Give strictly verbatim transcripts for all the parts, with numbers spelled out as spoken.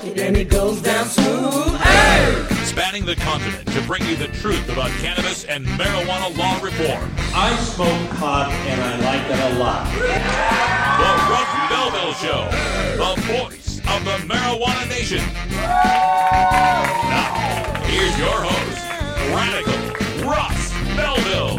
talk it and it goes down smooth. Hey! Spanning the continent to bring you the truth about cannabis and marijuana law reform. I smoke pot and I like it a lot. The Russ Belville Show, the voice of the marijuana nation. Now, here's your host, Radical Russ Belville.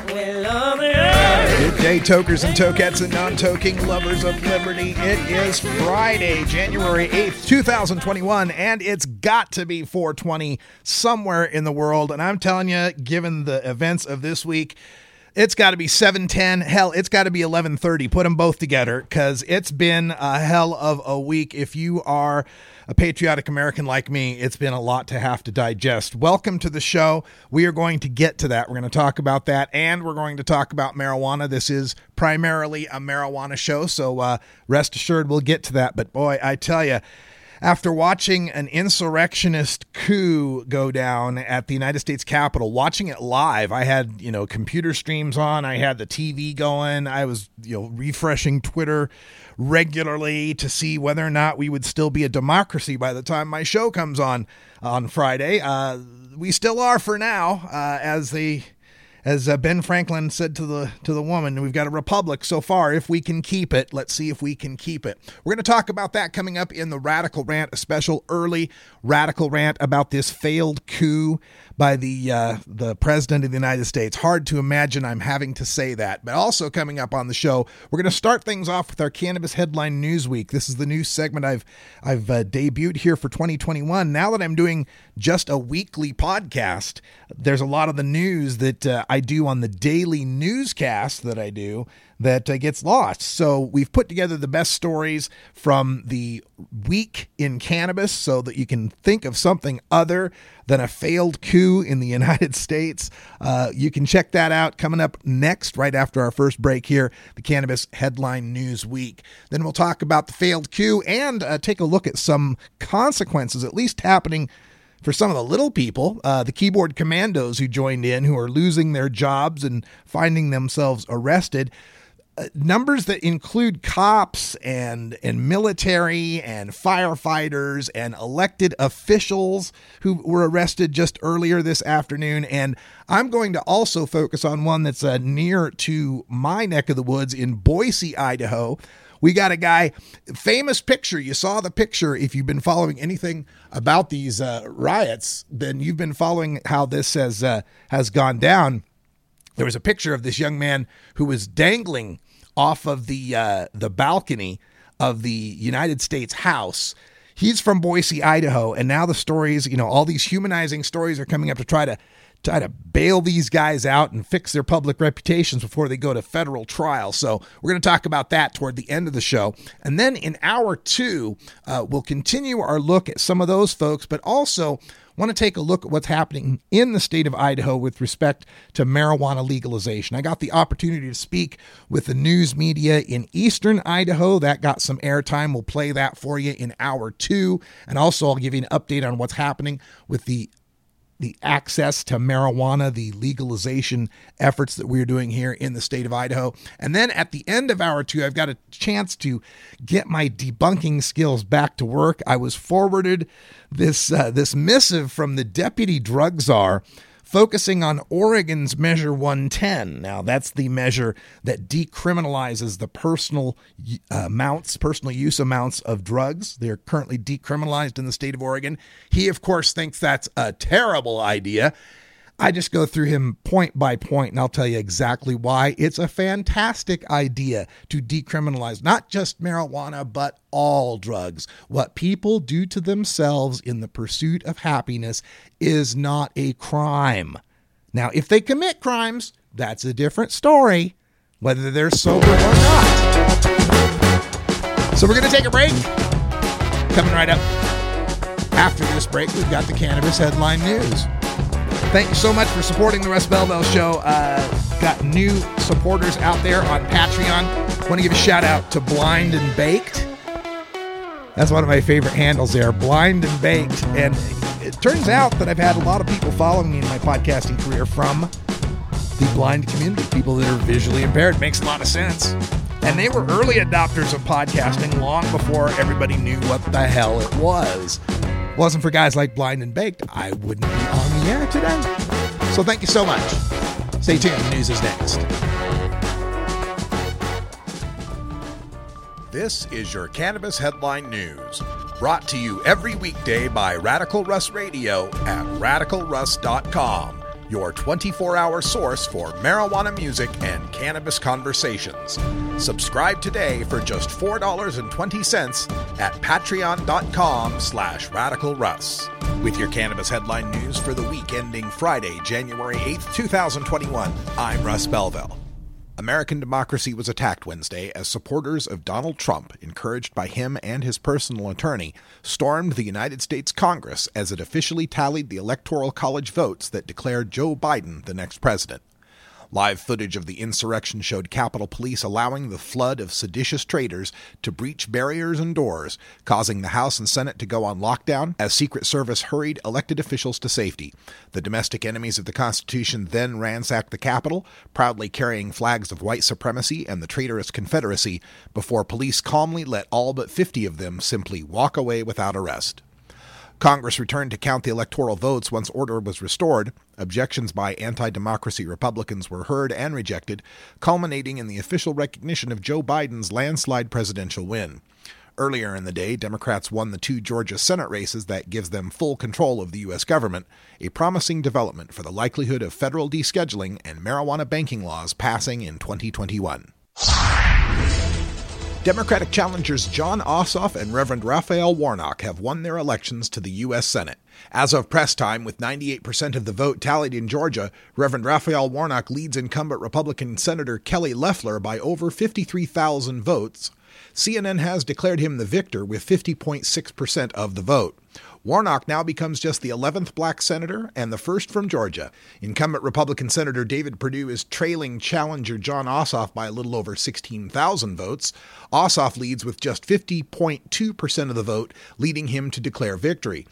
Good day, tokers and tokettes and non-toking lovers of liberty. It is Friday, January eighth, twenty twenty-one, and it's got to be four twenty somewhere in the world. And I'm telling you, given the events of this week, it's got to be seven ten. Hell, it's got to be eleven thirty. Put them both together, because it's been a hell of a week. If you are a patriotic American like me, it's been a lot to have to digest. Welcome to the show. We are going to get to that. We're going to talk about that, and we're going to talk about marijuana. This is primarily a marijuana show, so uh, rest assured we'll get to that. But boy, I tell you, after watching an insurrectionist coup go down at the United States Capitol, watching it live, I had, you know, computer streams on, I had the T V going, I was, you know, refreshing Twitter regularly to see whether or not we would still be a democracy by the time my show comes on on Friday. Uh, we still are for now, uh, as the As uh, Ben Franklin said to the to the woman, we've got a republic so far. If we can keep it, let's see if we can keep it. We're going to talk about that coming up in the Radical Rant, a special early Radical Rant about this failed coup by the uh, the President of the United States. Hard to imagine I'm having to say that. But also coming up on the show, we're going to start things off with our Cannabis Headline News Week. This is the new segment I've I've uh, debuted here for twenty twenty-one. Now that I'm doing just a weekly podcast, there's a lot of the news that uh, I do on the daily newscast that I do that uh, gets lost. So we've put together the best stories from the week in cannabis so that you can think of something other than a failed coup in the United States. Uh, you can check that out coming up next, right after our first break here, the Cannabis Headline News Week. Then we'll talk about the failed coup and uh, take a look at some consequences, at least happening for some of the little people, uh, the keyboard commandos who joined in, who are losing their jobs and finding themselves arrested. Uh, numbers that include cops and and military and firefighters and elected officials who were arrested just earlier this afternoon. And I'm going to also focus on one that's uh, near to my neck of the woods in Boise, Idaho. We got a guy, famous picture. You saw the picture. If you've been following anything about these uh, riots, then you've been following how this has uh, has gone down. There was a picture of this young man who was dangling off of the uh, the balcony of the United States House. He's from Boise, Idaho, and now the stories, you know, all these humanizing stories are coming up to try to try to bail these guys out and fix their public reputations before they go to federal trial. So we're going to talk about that toward the end of the show. And then in hour two, uh, we'll continue our look at some of those folks, but also want to take a look at what's happening in the state of Idaho with respect to marijuana legalization. I got the opportunity to speak with the news media in eastern Idaho. That got some airtime. We'll play that for you in hour two. And also I'll give you an update on what's happening with the the access to marijuana, the legalization efforts that we're doing here in the state of Idaho. And then at the end of hour two, I've got a chance to get my debunking skills back to work. I was forwarded this uh, this missive from the deputy drug czar focusing on Oregon's Measure one ten. Now, that's the measure that decriminalizes the personal uh, amounts, personal use amounts of drugs. They're currently decriminalized in the state of Oregon. He, of course, thinks that's a terrible idea. I just go through him point by point, and I'll tell you exactly why. It's a fantastic idea to decriminalize not just marijuana, but all drugs. What people do to themselves in the pursuit of happiness is not a crime. Now, if they commit crimes, that's a different story, whether they're sober or not. So we're going to take a break. Coming right up after this break, we've got the Cannabis Headline News. Thank you so much for supporting the Russ Belville Show. Uh, got new supporters out there on Patreon. Want to give a shout out to Blind and Baked. That's one of my favorite handles there, Blind and Baked. And it turns out that I've had a lot of people following me in my podcasting career from the blind community, people that are visually impaired. Makes a lot of sense. And they were early adopters of podcasting long before everybody knew what the hell it was. Wasn't for guys like Blind and Baked, I wouldn't be on the air today. So thank you so much. Stay tuned. News is next. This is your Cannabis Headline News, brought to you every weekday by Radical Russ Radio at radical russ dot com, your twenty-four hour source for marijuana music and cannabis conversations. Subscribe today for just four dollars and twenty cents at patreon.com slash radicalruss. With your Cannabis Headline News for the week ending Friday, January eighth, twenty twenty-one, I'm Russ Belville. American democracy was attacked Wednesday as supporters of Donald Trump, encouraged by him and his personal attorney, stormed the United States Congress as it officially tallied the Electoral College votes that declared Joe Biden the next president. Live footage of the insurrection showed Capitol Police allowing the flood of seditious traitors to breach barriers and doors, causing the House and Senate to go on lockdown as Secret Service hurried elected officials to safety. The domestic enemies of the Constitution then ransacked the Capitol, proudly carrying flags of white supremacy and the traitorous Confederacy, before police calmly let all but fifty of them simply walk away without arrest. Congress returned to count the electoral votes once order was restored. Objections by anti-democracy Republicans were heard and rejected, culminating in the official recognition of Joe Biden's landslide presidential win. Earlier in the day, Democrats won the two Georgia Senate races that gives them full control of the U S government, a promising development for the likelihood of federal descheduling and marijuana banking laws passing in twenty twenty-one. Democratic challengers Jon Ossoff and Reverend Raphael Warnock have won their elections to the U S Senate. As of press time, with ninety-eight percent of the vote tallied in Georgia, Reverend Raphael Warnock leads incumbent Republican Senator Kelly Loeffler by over fifty-three thousand votes. C N N has declared him the victor with fifty point six percent of the vote. Warnock now becomes just the eleventh black senator and the first from Georgia. Incumbent Republican Senator David Perdue is trailing challenger Jon Ossoff by a little over sixteen thousand votes. Ossoff leads with just fifty point two percent of the vote, leading him to declare victory.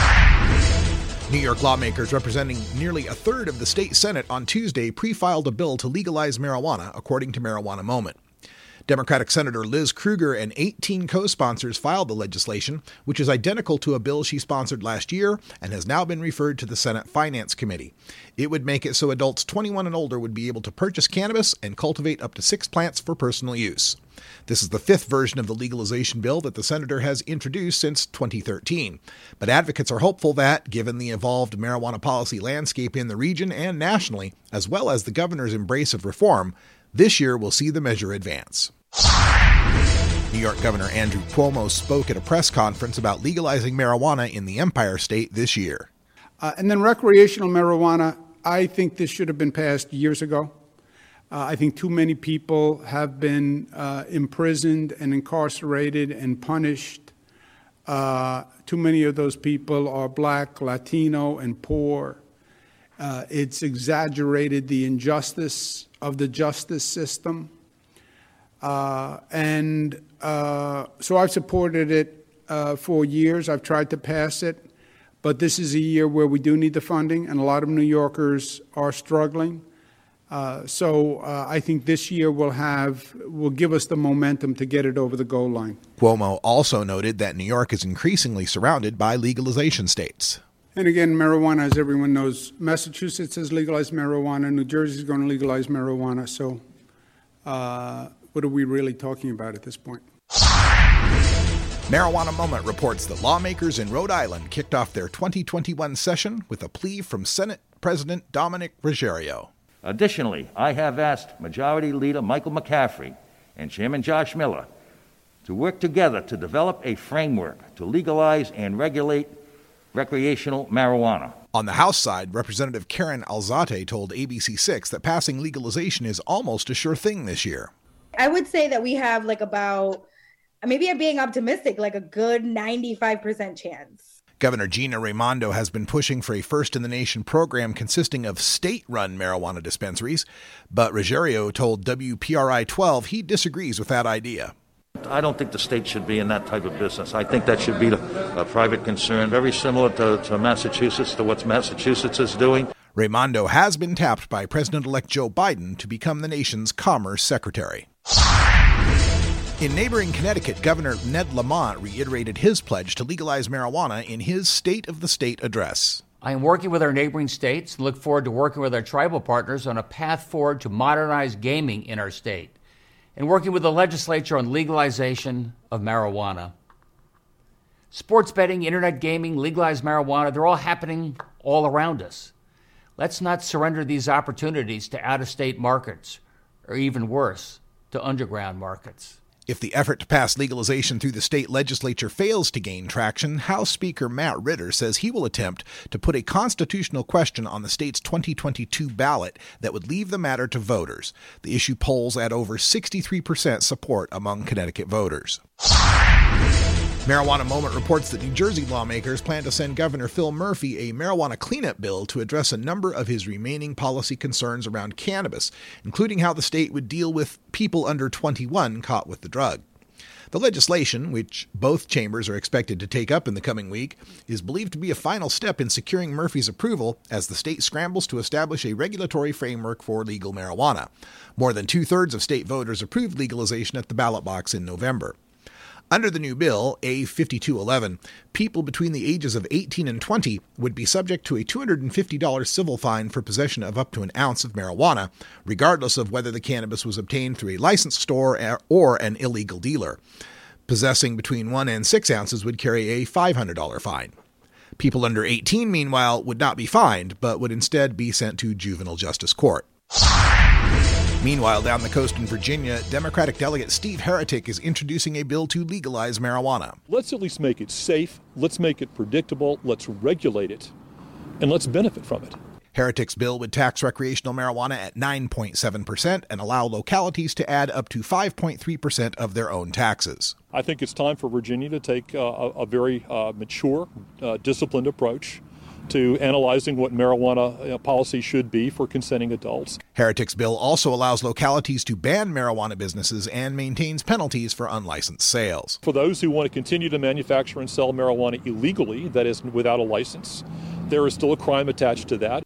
New York lawmakers representing nearly a third of the state Senate on Tuesday pre-filed a bill to legalize marijuana, according to Marijuana Moment. Democratic Senator Liz Krueger and eighteen co-sponsors filed the legislation, which is identical to a bill she sponsored last year and has now been referred to the Senate Finance Committee. It would make it so adults twenty-one and older would be able to purchase cannabis and cultivate up to six plants for personal use. This is the fifth version of the legalization bill that the senator has introduced since twenty thirteen. But advocates are hopeful that, given the evolved marijuana policy landscape in the region and nationally, as well as the governor's embrace of reform, this year will see the measure advance. New York Governor Andrew Cuomo spoke at a press conference about legalizing marijuana in the Empire State this year. Uh, and then recreational marijuana, I think this should have been passed years ago. Uh, I think too many people have been uh, imprisoned and incarcerated and punished. Uh, too many of those people are black, Latino, and poor. Uh, it's exaggerated the injustice of the justice system. Uh, and uh, so I've supported it uh, for years. I've tried to pass it. But this is a year where we do need the funding, and a lot of New Yorkers are struggling. Uh, so uh, I think this year will have will give us the momentum to get it over the goal line. Cuomo also noted that New York is increasingly surrounded by legalization states. And again, marijuana, as everyone knows, Massachusetts has legalized marijuana. New Jersey is going to legalize marijuana. So uh, what are we really talking about at this point? Marijuana Moment reports that lawmakers in Rhode Island kicked off their twenty twenty-one session with a plea from Senate President Dominic Ruggerio. Additionally, I have asked Majority Leader Michael McCaffrey and Chairman Josh Miller to work together to develop a framework to legalize and regulate recreational marijuana. On the House side, Representative Karen Alzate told A B C six that passing legalization is almost a sure thing this year. I would say that we have like about, maybe I'm being optimistic, like a good ninety-five percent chance. Governor Gina Raimondo has been pushing for a first-in-the-nation program consisting of state-run marijuana dispensaries, but Ruggerio told W P R I twelve he disagrees with that idea. I don't think the state should be in that type of business. I think that should be a private concern, very similar to, to Massachusetts, to what Massachusetts is doing. Raimondo has been tapped by President-elect Joe Biden to become the nation's Commerce Secretary. In neighboring Connecticut, Governor Ned Lamont reiterated his pledge to legalize marijuana in his State of the State address. I am working with our neighboring states and look forward to working with our tribal partners on a path forward to modernize gaming in our state and working with the legislature on legalization of marijuana. Sports betting, internet gaming, legalized marijuana, they're all happening all around us. Let's not surrender these opportunities to out-of-state markets, or even worse, to underground markets. If the effort to pass legalization through the state legislature fails to gain traction, House Speaker Matt Ritter says he will attempt to put a constitutional question on the state's twenty twenty-two ballot that would leave the matter to voters. The issue polls at over sixty-three percent support among Connecticut voters. Marijuana Moment reports that New Jersey lawmakers plan to send Governor Phil Murphy a marijuana cleanup bill to address a number of his remaining policy concerns around cannabis, including how the state would deal with people under twenty-one caught with the drug. The legislation, which both chambers are expected to take up in the coming week, is believed to be a final step in securing Murphy's approval as the state scrambles to establish a regulatory framework for legal marijuana. More than two-thirds of state voters approved legalization at the ballot box in November. Under the new bill, A fifty-two eleven, people between the ages of eighteen and twenty would be subject to a two hundred fifty dollars civil fine for possession of up to an ounce of marijuana, regardless of whether the cannabis was obtained through a licensed store or an illegal dealer. Possessing between one and six ounces would carry a five hundred dollars fine. People under eighteen, meanwhile, would not be fined, but would instead be sent to juvenile justice court. Meanwhile, down the coast in Virginia, Democratic delegate Steve Heretic is introducing a bill to legalize marijuana. Let's at least make it safe, let's make it predictable, let's regulate it, and let's benefit from it. Heretic's bill would tax recreational marijuana at nine point seven percent and allow localities to add up to five point three percent of their own taxes. I think it's time for Virginia to take uh, a, a very uh, mature, uh, disciplined approach to analyzing what marijuana policy should be for consenting adults. Heretic's bill also allows localities to ban marijuana businesses and maintains penalties for unlicensed sales. For those who want to continue to manufacture and sell marijuana illegally, that is without a license, there is still a crime attached to that.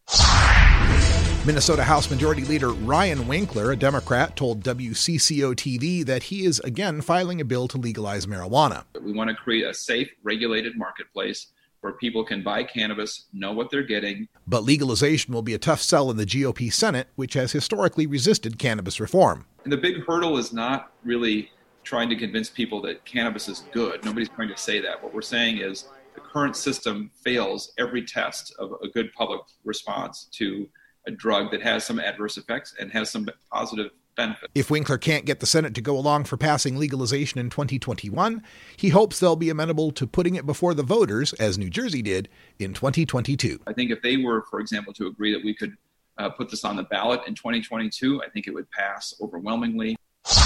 Minnesota House Majority Leader Ryan Winkler, a Democrat, told W C C O T V that he is again filing a bill to legalize marijuana. We want to create a safe, regulated marketplace where people can buy cannabis, know what they're getting. But legalization will be a tough sell in the G O P Senate, which has historically resisted cannabis reform. And the big hurdle is not really trying to convince people that cannabis is good. Nobody's going to say that. What we're saying is the current system fails every test of a good public response to a drug that has some adverse effects and has some positive benefit. If Winkler can't get the Senate to go along for passing legalization in twenty twenty-one, he hopes they'll be amenable to putting it before the voters, as New Jersey did, in twenty twenty-two. I think if they were, for example, to agree that we could uh, put this on the ballot in twenty twenty-two, I think it would pass overwhelmingly.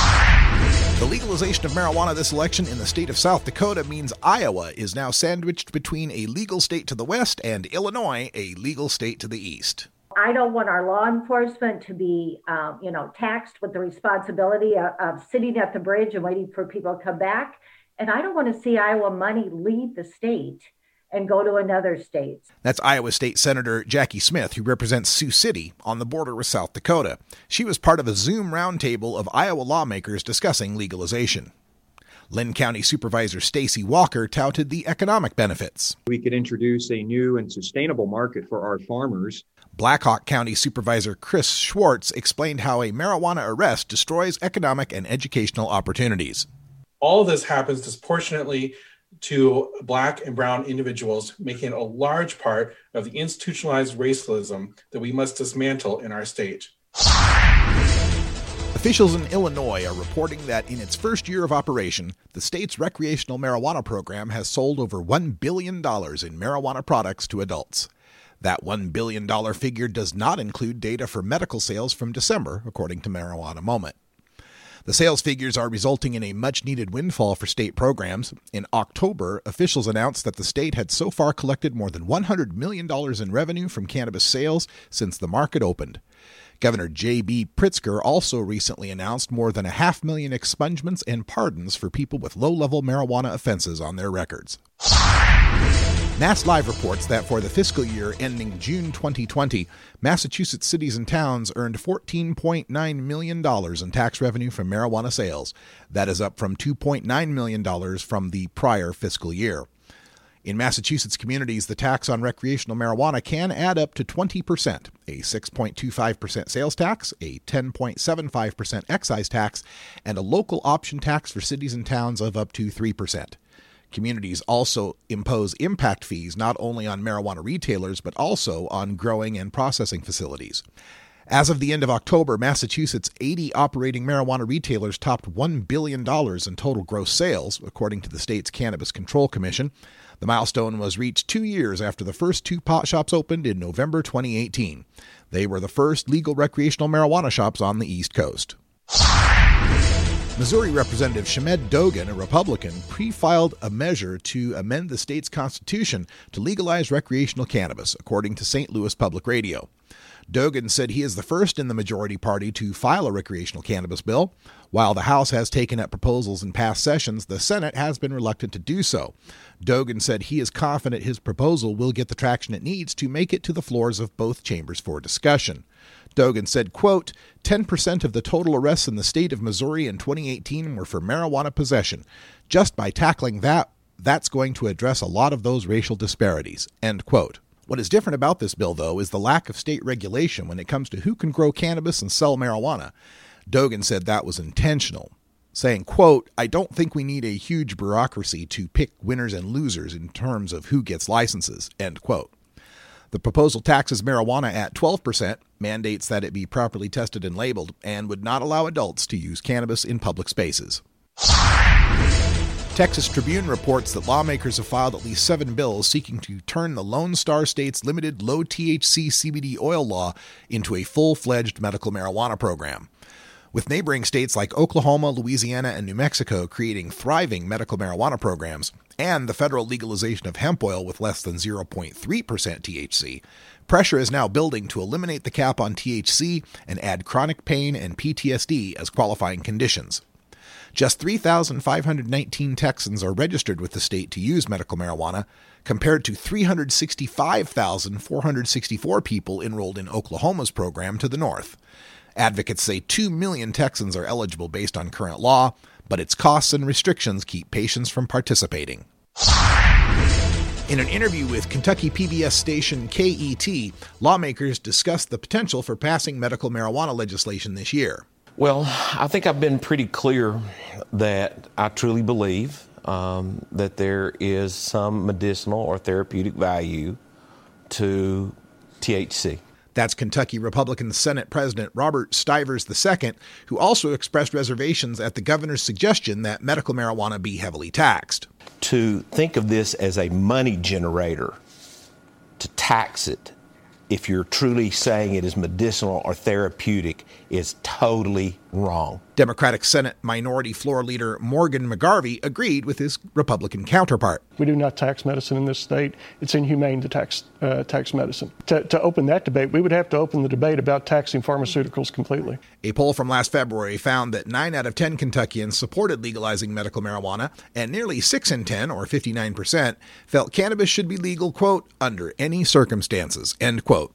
The legalization of marijuana this election in the state of South Dakota means Iowa is now sandwiched between a legal state to the west and Illinois, a legal state to the east. I don't want our law enforcement to be, um, you know, taxed with the responsibility of, of sitting at the bridge and waiting for people to come back. And I don't want to see Iowa money leave the state and go to another state. That's Iowa State Senator Jackie Smith, who represents Sioux City on the border with South Dakota. She was part of a Zoom roundtable of Iowa lawmakers discussing legalization. Lynn County Supervisor Stacy Walker touted the economic benefits. We could introduce a new and sustainable market for our farmers. Blackhawk County Supervisor Chris Schwartz explained how a marijuana arrest destroys economic and educational opportunities. All of this happens disproportionately to Black and brown individuals, making it a large part of the institutionalized racism that we must dismantle in our state. Officials in Illinois are reporting that in its first year of operation, the state's recreational marijuana program has sold over one billion dollars in marijuana products to adults. That one billion dollars figure does not include data for medical sales from December, according to Marijuana Moment. The sales figures are resulting in a much-needed windfall for state programs. In October, officials announced that the state had so far collected more than one hundred million dollars in revenue from cannabis sales since the market opened. Governor J B Pritzker also recently announced more than a half million expungements and pardons for people with low-level marijuana offenses on their records. Mass Live reports that for the fiscal year ending June twenty twenty, Massachusetts cities and towns earned fourteen point nine million dollars in tax revenue from marijuana sales. That is up from two point nine million dollars from the prior fiscal year. In Massachusetts communities, the tax on recreational marijuana can add up to twenty percent, a six point two five percent sales tax, a ten point seven five percent excise tax, and a local option tax for cities and towns of up to three percent. Communities also impose impact fees not only on marijuana retailers, but also on growing and processing facilities. As of the end of October, Massachusetts' eighty operating marijuana retailers topped one billion dollars in total gross sales, according to the state's Cannabis Control Commission. The milestone was reached two years after the first two pot shops opened in November twenty eighteen. They were the first legal recreational marijuana shops on the East Coast. Missouri Representative Shamed Dogan, a Republican, pre-filed a measure to amend the state's constitution to legalize recreational cannabis, according to Saint Louis Public Radio. Dogan said he is the first in the majority party to file a recreational cannabis bill. While the House has taken up proposals in past sessions, the Senate has been reluctant to do so. Dogan said he is confident his proposal will get the traction it needs to make it to the floors of both chambers for discussion. Dogan said, quote, ten percent of the total arrests in the state of Missouri in twenty eighteen were for marijuana possession. Just by tackling that, that's going to address a lot of those racial disparities, end quote. What is different about this bill, though, is the lack of state regulation when it comes to who can grow cannabis and sell marijuana. Dogan said that was intentional, saying, quote, I don't think we need a huge bureaucracy to pick winners and losers in terms of who gets licenses, end quote. The proposal taxes marijuana at twelve percent, mandates that it be properly tested and labeled, and would not allow adults to use cannabis in public spaces. Texas Tribune reports that lawmakers have filed at least seven bills seeking to turn the Lone Star State's limited low-T H C C B D oil law into a full-fledged medical marijuana program. With neighboring states like Oklahoma, Louisiana, and New Mexico creating thriving medical marijuana programs, and the federal legalization of hemp oil with less than zero point three percent T H C, pressure is now building to eliminate the cap on T H C and add chronic pain and P T S D as qualifying conditions. Just three thousand five hundred nineteen Texans are registered with the state to use medical marijuana, compared to three hundred sixty-five thousand four hundred sixty-four people enrolled in Oklahoma's program to the north. Advocates say two million Texans are eligible based on current law, but its costs and restrictions keep patients from participating. In an interview with Kentucky P B S station K E T, lawmakers discussed the potential for passing medical marijuana legislation this year. Well, I think I've been pretty clear that I truly believe um, that there is some medicinal or therapeutic value to T H C. That's Kentucky Republican Senate President Robert Stivers the Second, who also expressed reservations at the governor's suggestion that medical marijuana be heavily taxed. To think of this as a money generator, to tax it, if you're truly saying it is medicinal or therapeutic, is totally wrong. Democratic Senate Minority Floor Leader Morgan McGarvey agreed with his Republican counterpart. We do not tax medicine in this state. It's inhumane to tax uh, tax medicine. To, to open that debate, we would have to open the debate about taxing pharmaceuticals completely. A poll from last February found that nine out of ten Kentuckians supported legalizing medical marijuana, and nearly six in ten, or fifty-nine percent, felt cannabis should be legal, quote, under any circumstances, end quote.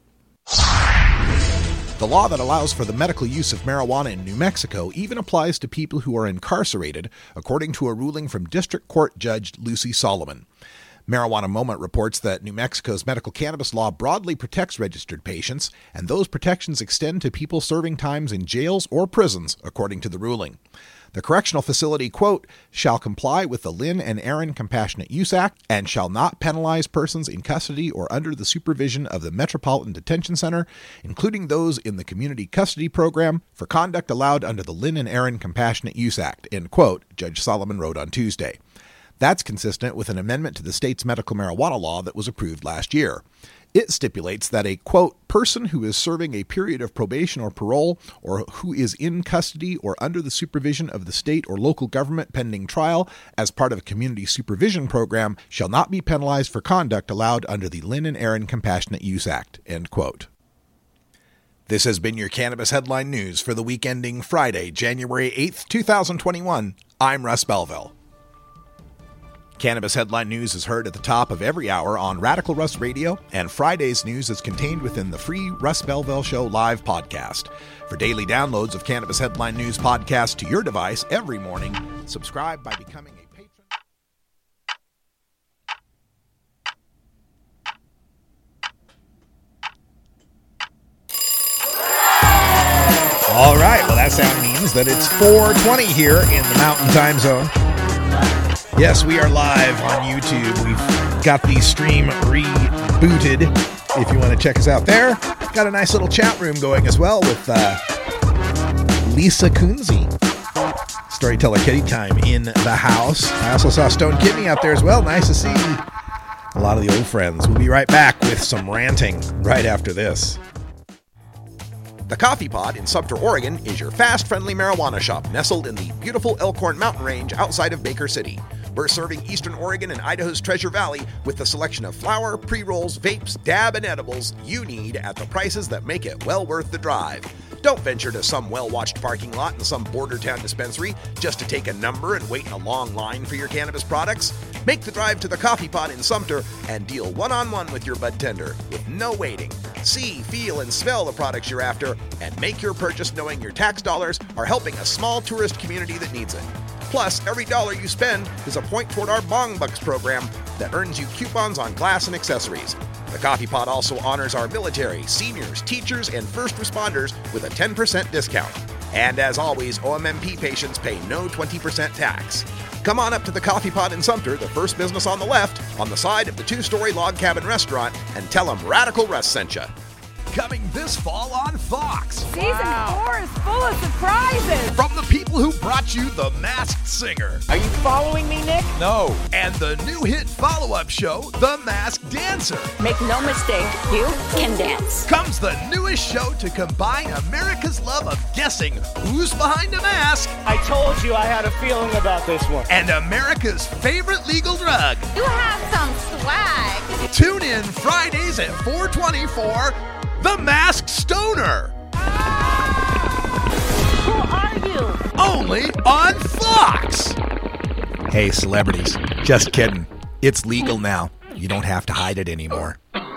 The law that allows for the medical use of marijuana in New Mexico even applies to people who are incarcerated, according to a ruling from District Court Judge Lucy Solomon. Marijuana Moment reports that New Mexico's medical cannabis law broadly protects registered patients, and those protections extend to people serving times in jails or prisons, according to the ruling. The correctional facility, quote, shall comply with the Lynn and Aaron Compassionate Use Act and shall not penalize persons in custody or under the supervision of the Metropolitan Detention Center, including those in the Community Custody Program, for conduct allowed under the Lynn and Aaron Compassionate Use Act, end quote, Judge Solomon wrote on Tuesday. That's consistent with an amendment to the state's medical marijuana law that was approved last year. It stipulates that a, quote, person who is serving a period of probation or parole or who is in custody or under the supervision of the state or local government pending trial as part of a community supervision program shall not be penalized for conduct allowed under the Lynn and Aaron Compassionate Use Act, end quote. This has been your Cannabis Headline News for the week ending Friday, January eighth, twenty twenty-one. I'm Russ Belville. Cannabis Headline News is heard at the top of every hour on Radical Russ Radio, and Friday's news is contained within the free Russ Belville Show live podcast. For daily downloads of Cannabis Headline News podcast to your device every morning, subscribe by becoming a patron. All right, well, that sound means that it's four twenty here in the Mountain Time Zone. Yes, we are live on YouTube. We've got the stream rebooted. If you want to check us out there, got a nice little chat room going as well with uh, Lisa Kunze, Storyteller Kitty Time in the house. I also saw Stone Kidney out there as well. Nice to see a lot of the old friends. We'll be right back with some ranting right after this. The Coffee Pod in Sumter, Oregon is your fast, friendly marijuana shop nestled in the beautiful Elkhorn Mountain Range outside of Baker City. We're serving Eastern Oregon and Idaho's Treasure Valley with the selection of flower, pre-rolls, vapes, dab, and edibles you need at the prices that make it well worth the drive. Don't venture to some well-watched parking lot in some border town dispensary just to take a number and wait in a long line for your cannabis products. Make the drive to the Coffee Pot in Sumter and deal one-on-one with your bud tender with no waiting. See, feel, and smell the products you're after and make your purchase knowing your tax dollars are helping a small tourist community that needs it. Plus, every dollar you spend is a point toward our Bong Bucks program that earns you coupons on glass and accessories. The Coffee Pot also honors our military, seniors, teachers, and first responders with a ten percent discount. And as always, O M M P patients pay no twenty percent tax. Come on up to the Coffee Pot in Sumter, the first business on the left, on the side of the two-story log cabin restaurant, and tell them Radical Russ sent you. Coming this fall on Fox. Season wow. four is full of surprises. From the people who brought you The Masked Singer. Are you following me, Nick? No. And the new hit follow-up show, The Masked Dancer. Make no mistake, you can dance. Comes the newest show to combine America's love of guessing who's behind a mask. I told you I had a feeling about this one. And America's favorite legal drug. You have some swag. Tune in Fridays at four twenty for The Masked Stoner. Who are you? Only on Fox. Hey, celebrities, just kidding. It's legal now. You don't have to hide it anymore.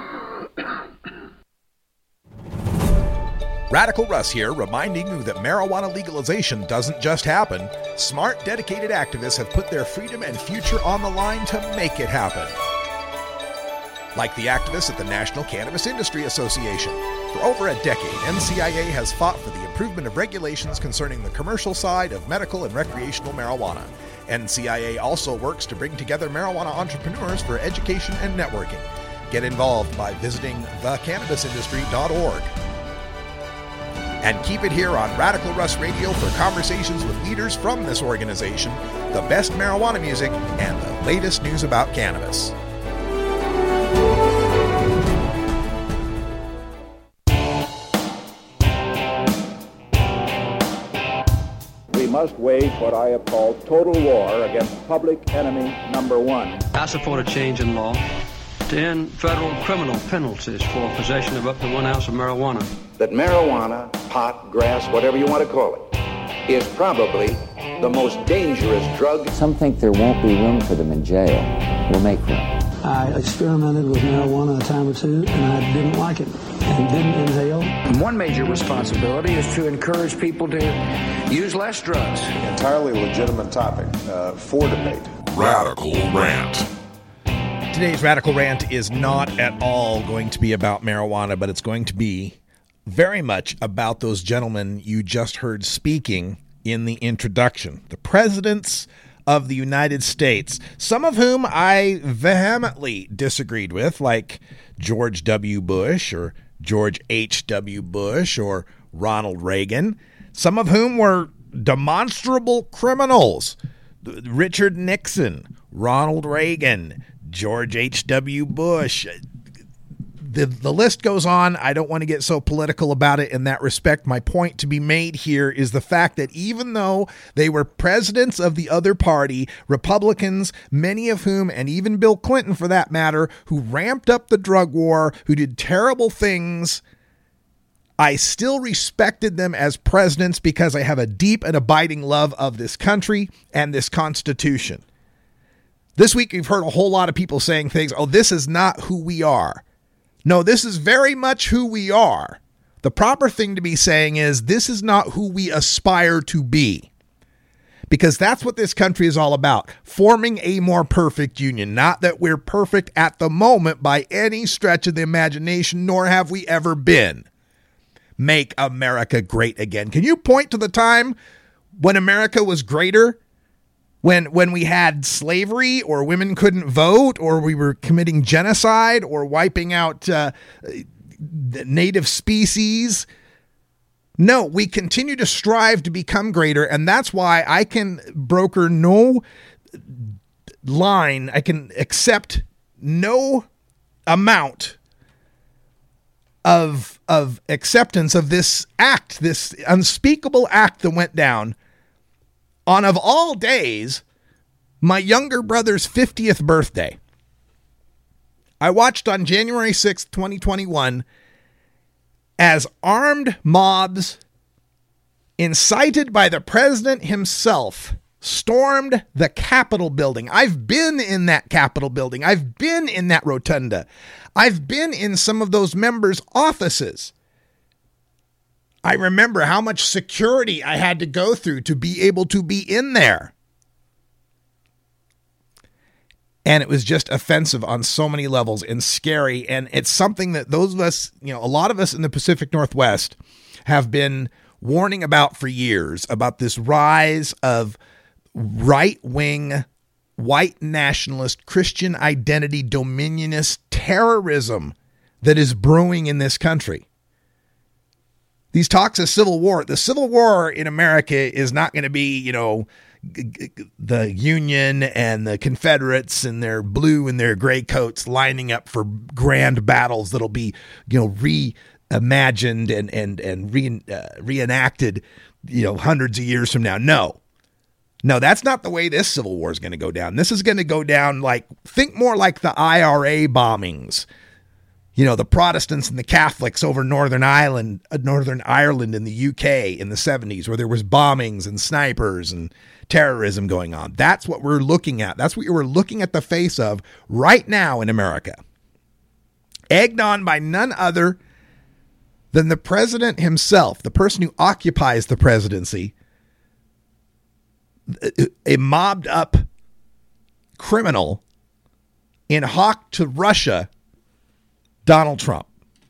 Radical Russ here, reminding you that marijuana legalization doesn't just happen. Smart, dedicated activists have put their freedom and future on the line to make it happen. Like the activists at the National Cannabis Industry Association. For over a decade, N C I A has fought for the improvement of regulations concerning the commercial side of medical and recreational marijuana. N C I A also works to bring together marijuana entrepreneurs for education and networking. Get involved by visiting the cannabis industry dot org. And keep it here on Radical Russ Radio for conversations with leaders from this organization, the best marijuana music, and the latest news about cannabis. We must wage what I have called total war against public enemy number one. I support a change in law to end federal criminal penalties for possession of up to one ounce of marijuana. That marijuana, pot, grass, whatever you want to call it, is probably the most dangerous drug. Some think there won't be room for them in jail. We'll make room. I experimented with marijuana a time or two, and I didn't like it and didn't inhale. One major responsibility is to encourage people to use less drugs. Entirely legitimate topic uh, for debate. Radical Rant. Today's Radical Rant is not at all going to be about marijuana, but it's going to be very much about those gentlemen you just heard speaking in the introduction. The presidents of the United States, some of whom I vehemently disagreed with, like George W. Bush or George H W. Bush or Ronald Reagan, some of whom were demonstrable criminals. Richard Nixon, Ronald Reagan, George H W. Bush. The, the list goes on. I don't want to get so political about it in that respect. My point to be made here is the fact that even though they were presidents of the other party, Republicans, many of whom, and even Bill Clinton for that matter, who ramped up the drug war, who did terrible things, I still respected them as presidents because I have a deep and abiding love of this country and this Constitution. This week, we've heard a whole lot of people saying things, oh, this is not who we are. No, this is very much who we are. The proper thing to be saying is this is not who we aspire to be. Because that's what this country is all about, forming a more perfect union. Not that we're perfect at the moment by any stretch of the imagination, nor have we ever been. Make America great again. Can you point to the time when America was greater? When when we had slavery, or women couldn't vote, or we were committing genocide, or wiping out uh, native species? No, we continue to strive to become greater, and that's why I can broker no line, I can accept no amount of, of acceptance of this act, this unspeakable act that went down on, of all days, my younger brother's fiftieth birthday. I watched on January sixth, twenty twenty-one, as armed mobs, incited by the president himself, stormed the Capitol building. I've been in that Capitol building. I've been in that rotunda. I've been in some of those members' offices. I remember how much security I had to go through to be able to be in there. And it was just offensive on so many levels and scary. And it's something that those of us, you know, a lot of us in the Pacific Northwest have been warning about for years, about this rise of right-wing, white nationalist, Christian identity, dominionist terrorism that is brewing in this country. These talks of civil war, the Civil War in America is not going to be, you know, the Union and the Confederates and their blue and their gray coats lining up for grand battles that'll be, you know, reimagined and and and re, uh, reenacted, you know, hundreds of years from now. No, no, that's not the way this Civil War is going to go down. This is going to go down like, think more like the I R A bombings. You know, the Protestants and the Catholics over Northern Ireland, uh, Northern Ireland in the U K in the seventies, where there was bombings and snipers and terrorism going on. That's what we're looking at. That's what we're looking at the face of right now in America. Egged on by none other than the president himself, the person who occupies the presidency, a mobbed up criminal in hock to Russia, Donald Trump.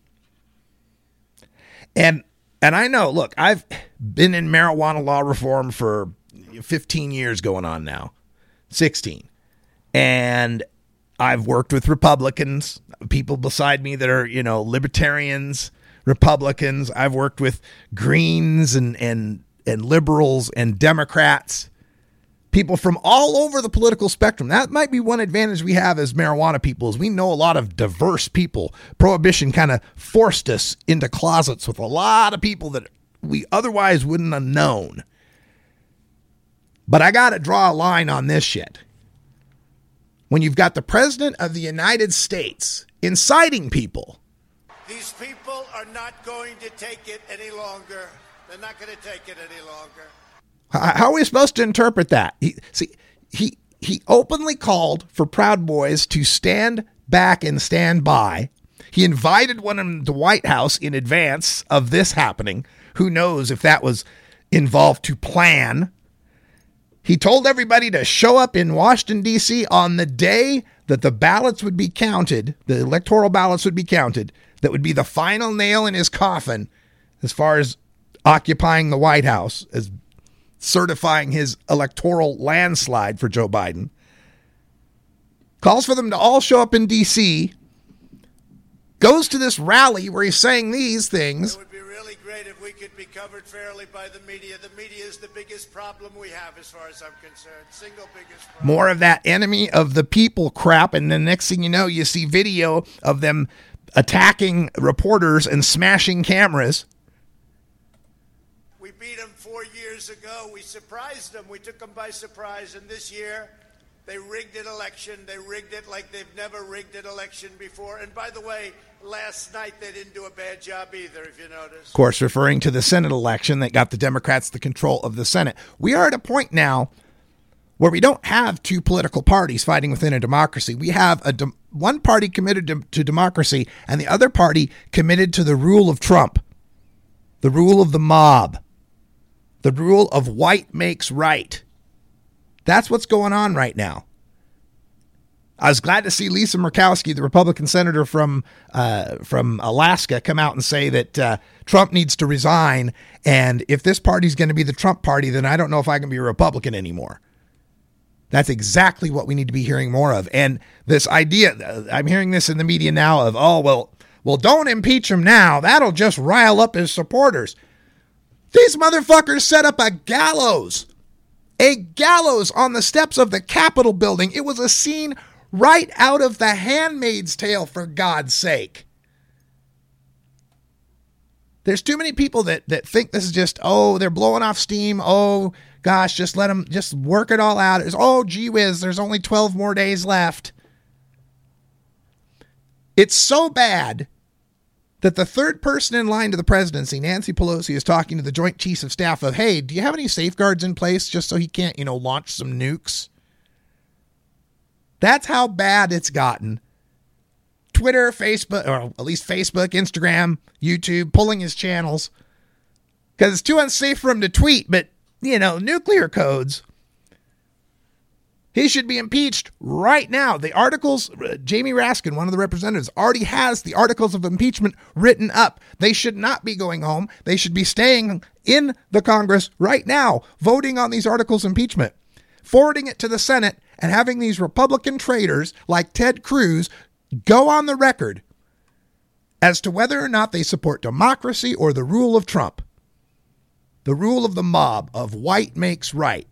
And and I know, look, I've been in marijuana law reform for fifteen years going on now, sixteen. And I've worked with Republicans, people beside me that are, you know, libertarians, Republicans. I've worked with Greens and and and liberals and Democrats. People from all over the political spectrum. That might be one advantage we have as marijuana people, is we know a lot of diverse people. Prohibition kind of forced us into closets with a lot of people that we otherwise wouldn't have known. But I got to draw a line on this shit. When you've got the president of the United States inciting people. These people are not going to take it any longer. They're not going to take it any longer. How are we supposed to interpret that? He, see, he he openly called for Proud Boys to stand back and stand by. He invited one in the White House in advance of this happening. Who knows if that was involved to plan. He told everybody to show up in Washington, D C on the day that the ballots would be counted, the electoral ballots would be counted, that would be the final nail in his coffin as far as occupying the White House, as certifying his electoral landslide for Joe Biden. Calls for them to all show up in D C, goes to this rally where he's saying these things. It would be really great if we could be covered fairly by the media. The media is the biggest problem we have as far as I'm concerned. Single biggest problem. More of that enemy of the people crap, and the next thing you know, you see video of them attacking reporters and smashing cameras. We beat them four years ago. We surprised them. We took them by surprise. And this year, they rigged an election. They rigged it like they've never rigged an election before. And by the way, last night they didn't do a bad job either, if you notice. Of course, referring to the Senate election that got the Democrats the control of the Senate. We are at a point now where we don't have two political parties fighting within a democracy. We have a de- one party committed to, to democracy and the other party committed to the rule of Trump, the rule of the mob, the rule of white makes right. That's what's going on right now. I was glad to see Lisa Murkowski, the Republican senator from uh, from Alaska, come out and say that uh, Trump needs to resign. And if this party's going to be the Trump party, then I don't know if I can be a Republican anymore. That's exactly what we need to be hearing more of. And this idea, I'm hearing this in the media now of, oh, well, well, don't impeach him now. That'll just rile up his supporters. These motherfuckers set up a gallows, a gallows on the steps of the Capitol building. It was a scene right out of The Handmaid's Tale, for God's sake. There's too many people that, that think this is just, oh, they're blowing off steam. Oh, gosh, just let them, just work it all out. It's, oh, gee whiz, there's only twelve more days left. It's so bad that the third person in line to the presidency, Nancy Pelosi, is talking to the Joint Chiefs of Staff of, hey, do you have any safeguards in place just so he can't, you know, launch some nukes? That's how bad it's gotten. Twitter, Facebook, or at least Facebook, Instagram, YouTube, pulling his channels because it's too unsafe for him to tweet. But, you know, nuclear codes. He should be impeached right now. The articles, uh, Jamie Raskin, one of the representatives, already has the articles of impeachment written up. They should not be going home. They should be staying in the Congress right now, voting on these articles of impeachment, forwarding it to the Senate, and having these Republican traitors like Ted Cruz go on the record as to whether or not they support democracy or the rule of Trump, the rule of the mob, of white makes right.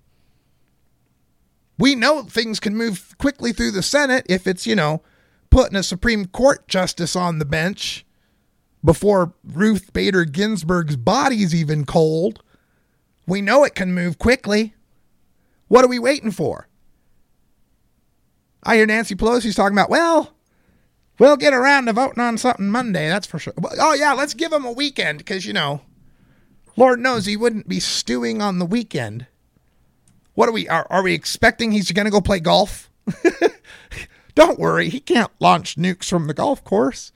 We know things can move quickly through the Senate if it's, you know, putting a Supreme Court justice on the bench before Ruth Bader Ginsburg's body's even cold. We know it can move quickly. What are we waiting for? I hear Nancy Pelosi's talking about, well, we'll get around to voting on something Monday, that's for sure. Oh, yeah, let's give him a weekend because, you know, Lord knows he wouldn't be stewing on the weekend. What are we, are, are we expecting he's going to go play golf? Don't worry, he can't launch nukes from the golf course.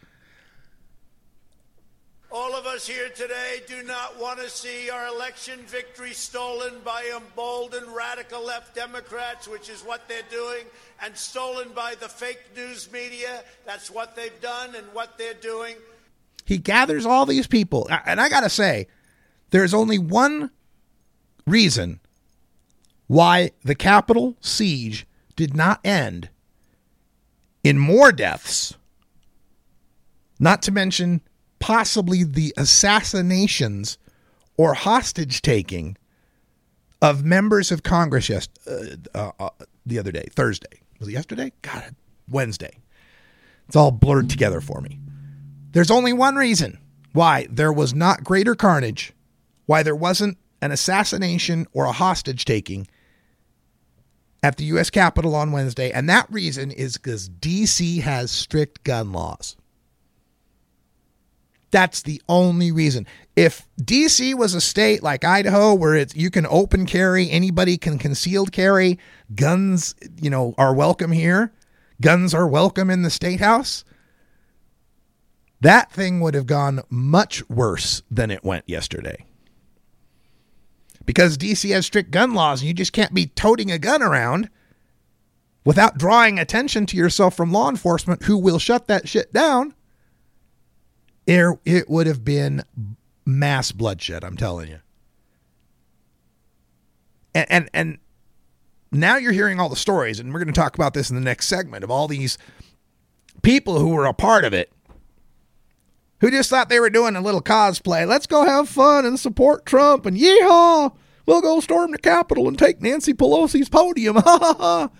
All of us here today do not want to see our election victory stolen by emboldened radical left Democrats, which is what they're doing, and stolen by the fake news media. That's what they've done and what they're doing. He gathers all these people. And I got to say, there's only one reason why the Capitol siege did not end in more deaths, not to mention possibly the assassinations or hostage taking of members of Congress yes, uh, uh, uh, the other day, Thursday. Was it yesterday? God, Wednesday. It's all blurred together for me. There's only one reason why there was not greater carnage, why there wasn't an assassination or a hostage taking at the U S Capitol on Wednesday, and that reason is because D C has strict gun laws. That's the only reason. If D C was a state like Idaho where it's you can open carry, anybody can concealed carry, guns, you know, are welcome here, guns are welcome in the state house, that thing would have gone much worse than it went yesterday. Because D C has strict gun laws and you just can't be toting a gun around without drawing attention to yourself from law enforcement who will shut that shit down. It would have been mass bloodshed, I'm telling you. And, and and now you're hearing all the stories, and we're going to talk about this in the next segment, of all these people who were a part of it, who just thought they were doing a little cosplay. Let's go have fun and support Trump, and yeehaw, we'll go storm the Capitol and take Nancy Pelosi's podium. Ha ha ha.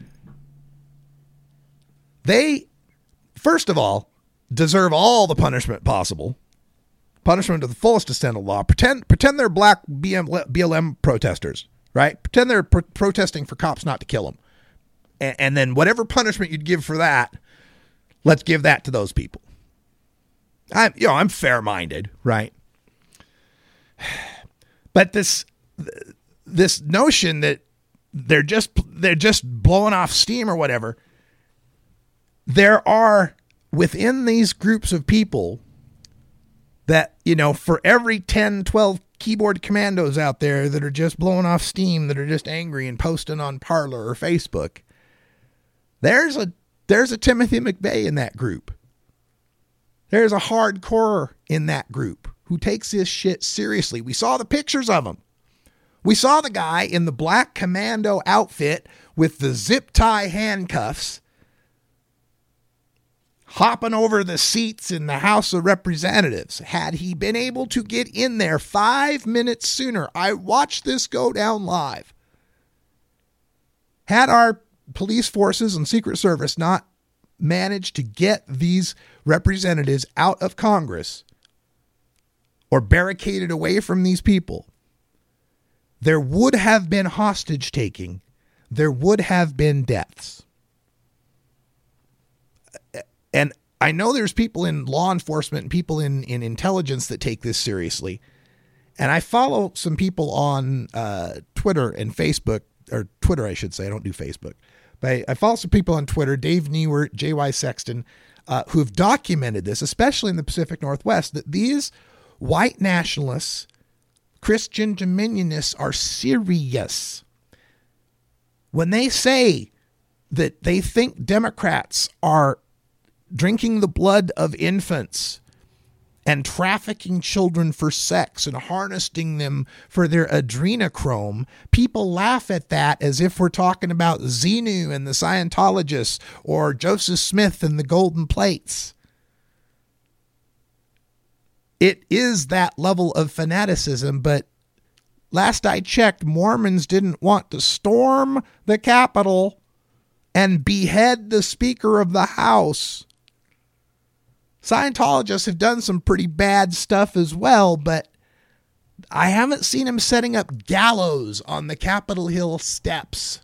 They, first of all, deserve all the punishment possible. Punishment to the fullest extent of law. Pretend pretend they're black B L M protesters, right? Pretend they're pr- protesting for cops not to kill them. And, and then whatever punishment you'd give for that, let's give that to those people. I'm, you know, I'm fair-minded, right? But this this notion that they're just they're just blowing off steam or whatever. There are within these groups of people that, you know, for every ten, twelve keyboard commandos out there that are just blowing off steam, that are just angry and posting on Parler or Facebook, there's a there's a Timothy McVeigh in that group. There's a hardcore in that group who takes this shit seriously. We saw the pictures of him. We saw the guy in the black commando outfit with the zip tie handcuffs hopping over the seats in the House of Representatives. Had he been able to get in there five minutes sooner, I watched this go down live. Had our police forces and Secret Service not managed to get these representatives out of Congress or barricaded away from these people, there would have been hostage taking. There would have been deaths. And I know there's people in law enforcement and people in, in intelligence that take this seriously. And I follow some people on uh, Twitter and Facebook, or Twitter, I should say. I don't do Facebook. But I, I follow some people on Twitter, Dave Newert, J Y Sexton, uh, who have documented this, especially in the Pacific Northwest, that these white nationalists, Christian dominionists are serious. When they say that they think Democrats are drinking the blood of infants and trafficking children for sex and harnessing them for their adrenochrome, people laugh at that as if we're talking about Xenu and the Scientologists or Joseph Smith and the Golden Plates. It is that level of fanaticism, but last I checked, Mormons didn't want to storm the Capitol and behead the Speaker of the House. Scientologists have done some pretty bad stuff as well, but I haven't seen them setting up gallows on the Capitol Hill steps.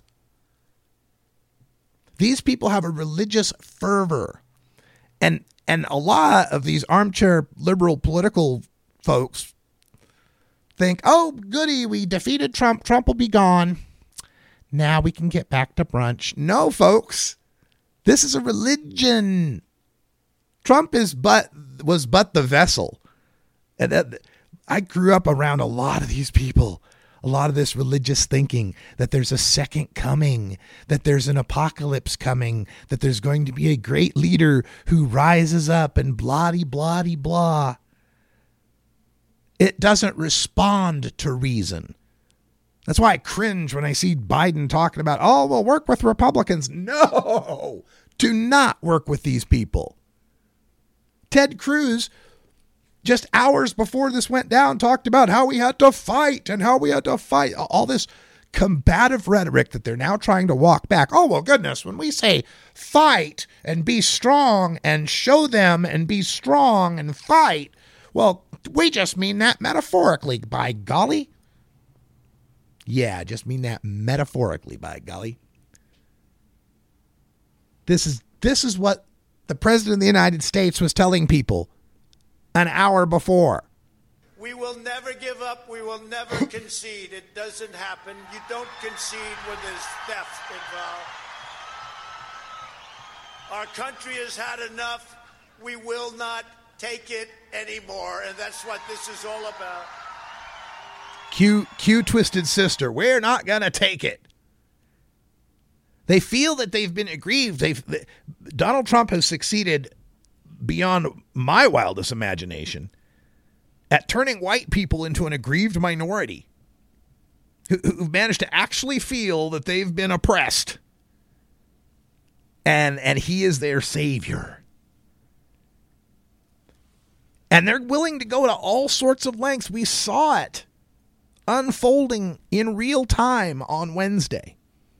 These people have a religious fervor. And and a lot of these armchair liberal political folks think, oh, goody, we defeated Trump. Trump will be gone. Now we can get back to brunch. No, folks. This is a religion. Trump is but was but the vessel. And that, I grew up around a lot of these people, a lot of this religious thinking that there's a second coming, that there's an apocalypse coming, that there's going to be a great leader who rises up and blah-de, blah-de, blah. It doesn't respond to reason. That's why I cringe when I see Biden talking about, oh, we'll work with Republicans. No, do not work with these people. Ted Cruz, just hours before this went down, talked about how we had to fight and how we had to fight. All this combative rhetoric that they're now trying to walk back. Oh, well, goodness, when we say fight and be strong and show them and be strong and fight, well, we just mean that metaphorically, by golly. Yeah, just mean that metaphorically, by golly. This is this is what the President of the United States was telling people an hour before. We will never give up. We will never concede. It doesn't happen. You don't concede when there's theft involved. Our country has had enough. We will not take it anymore. And that's what this is all about. Q, Q Twisted Sister, we're not going to take it. They feel that they've been aggrieved. They've, they, Donald Trump has succeeded beyond my wildest imagination at turning white people into an aggrieved minority who, who've managed to actually feel that they've been oppressed. And, and he is their savior. And they're willing to go to all sorts of lengths. We saw it unfolding in real time on Wednesday.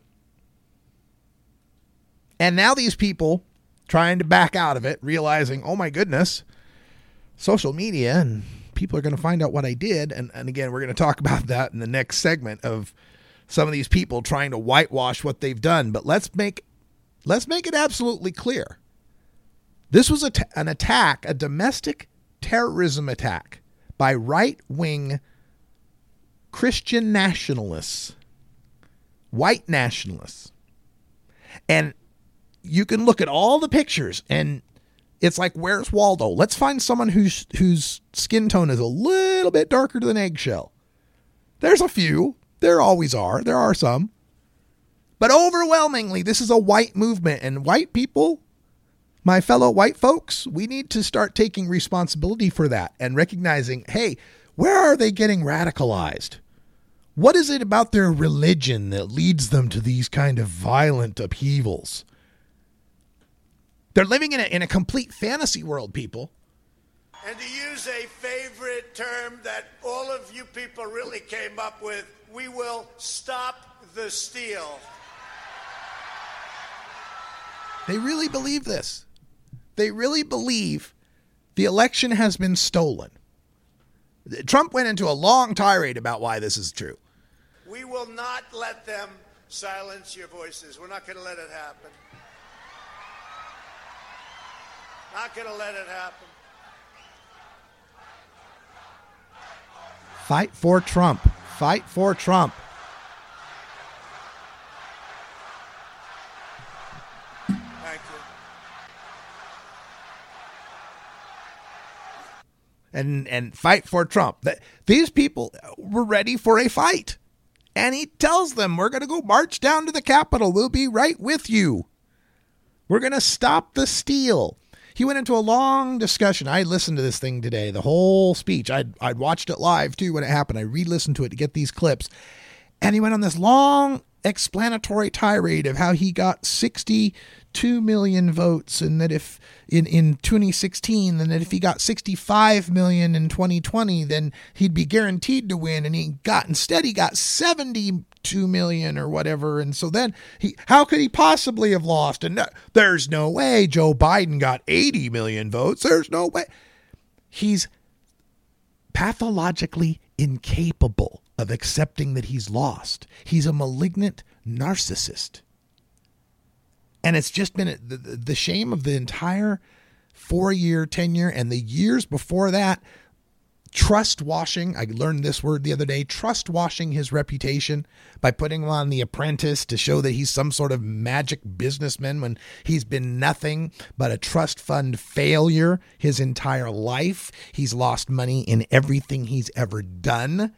And now these people trying to back out of it, realizing, oh my goodness, social media and people are going to find out what I did. And, and again, we're going to talk about that in the next segment of some of these people trying to whitewash what they've done. But let's make let's make it absolutely clear. This was a t- an attack, a domestic terrorism attack by right-wing Christian nationalists white nationalists. And you can look at all the pictures and it's like, where's Waldo? Let's find someone whose whose skin tone is a little bit darker than eggshell. There's a few. There always are. There are some. But overwhelmingly, this is a white movement. And white people, my fellow white folks, we need to start taking responsibility for that and recognizing, hey, where are they getting radicalized? What is it about their religion that leads them to these kind of violent upheavals? They're living in a, in a complete fantasy world, people. And to use a favorite term that all of you people really came up with, we will stop the steal. They really believe this. They really believe the election has been stolen. Trump went into a long tirade about why this is true. We will not let them silence your voices. We're not going to let it happen. Not going to let it happen. Fight for Trump. Fight for Trump. Thank you. And and fight for Trump. That these people were ready for a fight. And he tells them, we're going to go march down to the Capitol. We'll be right with you. We're going to stop the steal. He went into a long discussion. I listened to this thing today, the whole speech. I'd, I'd watched it live, too, when it happened. I re-listened to it to get these clips. And he went on this long explanatory tirade of how he got sixty-two million votes, and that if in, in twenty sixteen, and that if he got sixty-five million in twenty twenty, then he'd be guaranteed to win. And he got, instead, he got seventy-two million or whatever. And so then he, how could he possibly have lost? And no, there's no way Joe Biden got eighty million votes. There's no way. He's pathologically incapable of accepting that he's lost. He's a malignant narcissist. And it's just been the, the shame of the entire four-year tenure and the years before that, trust washing. I learned this word the other day, trust washing his reputation by putting him on The Apprentice to show that he's some sort of magic businessman when he's been nothing but a trust fund failure his entire life. He's lost money in everything he's ever done.